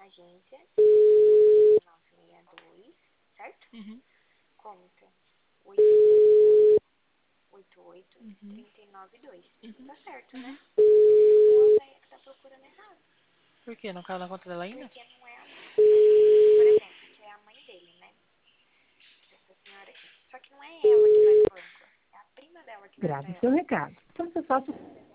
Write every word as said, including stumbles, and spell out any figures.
agência nove seis dois, certo? Uhum. Conta oito oito Uhum. três nove dois. Uhum. Tá certo, Uhum. né? Então, daí é que tá procurando errado. Por quê? Não caiu na conta dela ainda? Porque não é a mãe. Por exemplo, que é a mãe dele, né? Essa senhora aqui. Só que não é ela que vai pro banco. É a prima dela que vai pra Grave ela. seu recado. Para acessar